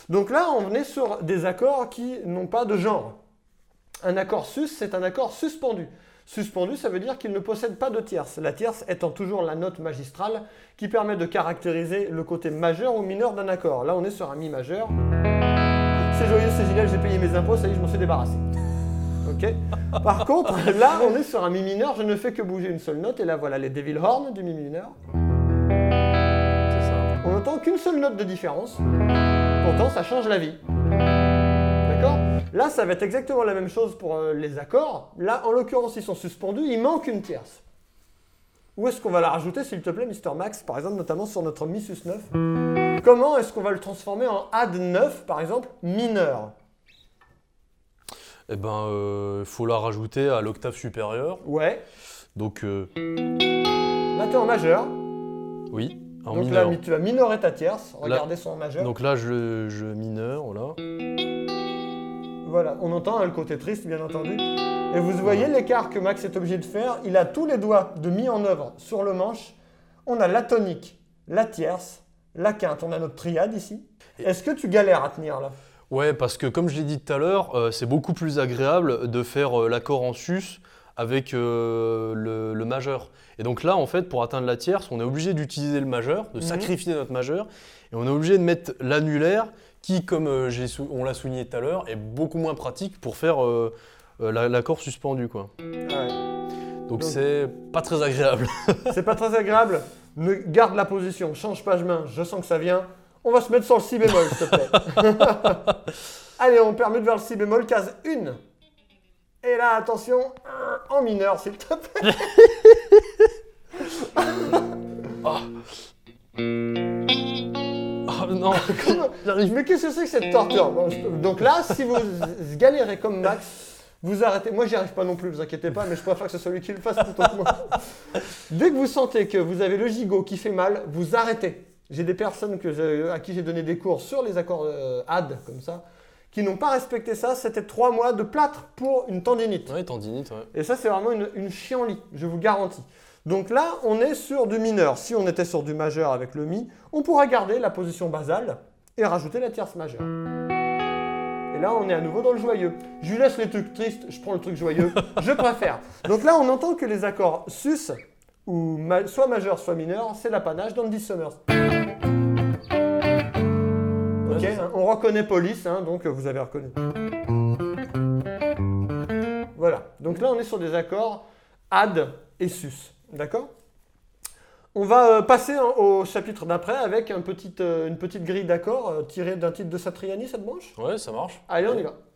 Donc là, on est sur des accords qui n'ont pas de genre. Un accord sus, c'est un accord suspendu. Suspendu, ça veut dire qu'il ne possède pas de tierce. La tierce étant toujours la note magistrale qui permet de caractériser le côté majeur ou mineur d'un accord. Là, on est sur un mi majeur. C'est joyeux, c'est génial, j'ai payé mes impôts, ça y est, je m'en suis débarrassé. Ok. Par contre, là, on est sur un mi mineur, je ne fais que bouger une seule note, et là, voilà les Devil Horn du mi mineur. C'est ça. On n'entend qu'une seule note de différence, pourtant, ça change la vie. D'accord ? Là, ça va être exactement la même chose pour les accords. Là, en l'occurrence, ils sont suspendus, il manque une tierce. Où est-ce qu'on va la rajouter, s'il te plaît, Mr. Max, par exemple, notamment sur notre Mi sus 9 ? Comment est-ce qu'on va le transformer en Add 9, par exemple, mineur ? Eh ben, il faut la rajouter à l'octave supérieure. Ouais. Donc, Là, tu es en majeur. oui, en Donc mineur. là, tu vas minorer ta tierce. Regardez son majeur. Donc là, je mineur, voilà. Voilà, on entend le côté triste, bien entendu. Et vous voyez l'écart que Max est obligé de faire. Il a tous les doigts de mi en œuvre sur le manche. On a la tonique, la tierce, la quinte. On a notre triade ici. Est-ce que tu galères à tenir là ? Ouais, parce que comme je l'ai dit tout à l'heure, c'est beaucoup plus agréable de faire l'accord en sus avec le majeur. Et donc là, en fait, pour atteindre la tierce, on est obligé d'utiliser le majeur, de sacrifier notre majeur, et on est obligé de mettre l'annulaire qui, comme on l'a souligné tout à l'heure, est beaucoup moins pratique pour faire l'accord suspendu, quoi. Ouais. Donc c'est pas très agréable. C'est pas très agréable. Garde la position, change pas de main. Je sens que ça vient. On va se mettre sur le si bémol, s'il te plaît. Allez, on permet de vers le si bémol, case 1. Et là, attention, en mineur, s'il te plaît. Oh non, j'arrive. Mais qu'est-ce que c'est que cette torture ? Bon, donc là, si vous galérez comme Max, vous arrêtez. Moi, j'y arrive pas non plus, vous inquiétez pas, mais je préfère que ce soit lui qui le fasse plutôt que moi. Dès que vous sentez que vous avez le gigot qui fait mal, vous arrêtez. J'ai des personnes à qui j'ai donné des cours sur les accords add, comme ça, qui n'ont pas respecté ça. C'était 3 mois de plâtre pour une tendinite. Ouais, tendinite, ouais. Et ça, c'est vraiment une chienlit, je vous garantis. Donc là, on est sur du mineur. Si on était sur du majeur avec le mi, on pourra garder la position basale et rajouter la tierce majeure. Et là, on est à nouveau dans le joyeux. Je lui laisse les trucs tristes, je prends le truc joyeux, je préfère. Donc là, on entend que les accords sus, ou soit majeur, soit mineur, c'est l'apanage d'Andy Summers. Ok, hein, on reconnaît Police, hein, donc vous avez reconnu. Voilà, donc là, on est sur des accords add et sus. D'accord ? On va passer au chapitre d'après avec une petite grille d'accords tirée d'un titre de Satriani, cette branche ? Ouais, ça marche. Allez, on y va.